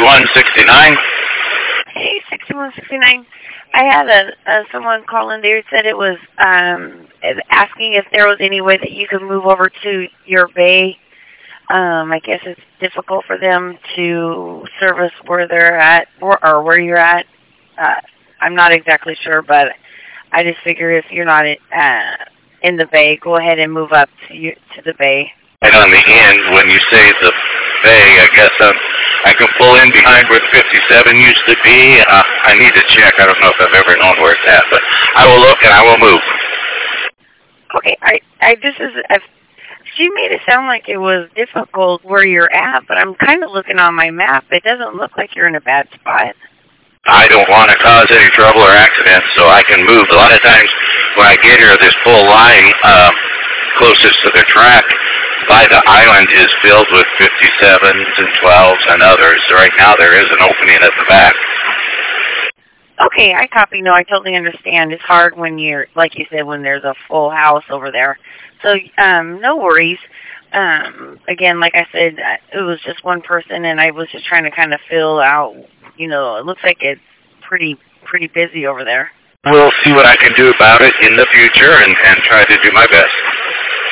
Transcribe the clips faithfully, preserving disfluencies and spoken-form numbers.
sixty-one sixty-nine. Hey, sixty-one sixty-nine. I had a, a someone call in there said it was um, asking if there was any way that you could move over to your bay. Um, I guess it's difficult for them to service where they're at or, or where you're at. Uh, I'm not exactly sure, but I just figure if you're not in, uh, in the bay, go ahead and move up to you, to the bay. And on the end, when you say the bay, I guess I'm, I can pull in behind where the fifty-seven used to be. Uh, I need to check. I don't know if I've ever known where it's at, but I will look and I will move. Okay, I, I this is, I've, she made it sound like it was difficult where you're at, but I'm kind of looking on my map. It doesn't look like you're in a bad spot. I don't want to cause any trouble or accidents, so I can move. A lot of times when I get here, this full line uh, closest to the track by the island is filled with fifty-sevens and twelves and others. Right now there is an opening at the back. Okay, I copy. No, I totally understand. It's hard when you're, like you said, when there's a full house over there. So, um, no worries. Um, again, like I said, it was just one person, and I was just trying to kind of fill out, you know, it looks like it's pretty, pretty busy over there. We'll see what I can do about it in the future and, and try to do my best.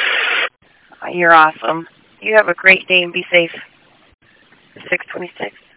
You're awesome. You have a great day and be safe. six twenty-six.